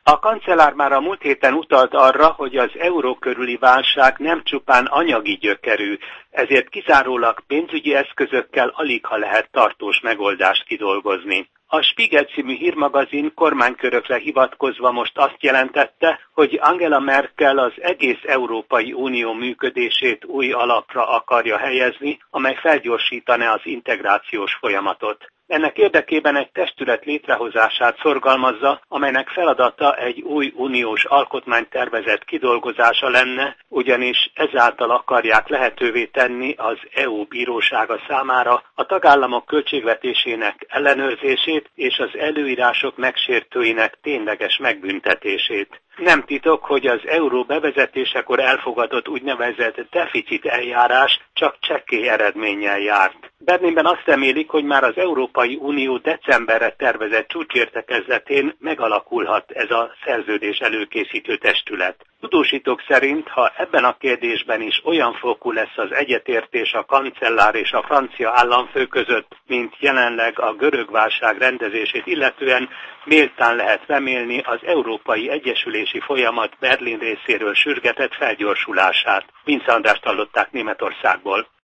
A kancellár már a múlt héten utalt arra, hogy az euró körüli válság nem csupán anyagi gyökerű, ezért kizárólag pénzügyi eszközökkel aligha lehet tartós megoldást kidolgozni. A Spiegel című hírmagazin kormánykörökre hivatkozva most azt jelentette, hogy Angela Merkel az egész Európai Unió működését új alapra akarja helyezni, amely felgyorsítaná az integrációs folyamatot. Ennek érdekében egy testület létrehozását szorgalmazza, amelynek feladata egy új uniós alkotmánytervezet kidolgozása lenne, ugyanis ezáltal akarják lehetővé tenni az EU bírósága számára a tagállamok költségvetésének ellenőrzését és az előírások megsértőinek tényleges megbüntetését. Nem titok, hogy az euró bevezetésekor elfogadott úgynevezett deficit eljárás csak csekély eredménnyel járt. Berlinben azt remélik, hogy már az Európai Unió decemberre tervezett csúcsértekezletén megalakulhat ez a szerződés előkészítő testület. Tudósítók szerint, ha ebben a kérdésben is olyan fokú lesz az egyetértés a kancellár és a francia államfő között, mint jelenleg a görög válság rendezését illetően, méltán lehet remélni az európai egyesülési folyamat Berlin részéről sürgetett felgyorsulását. Vince Andrást hallották Németországból.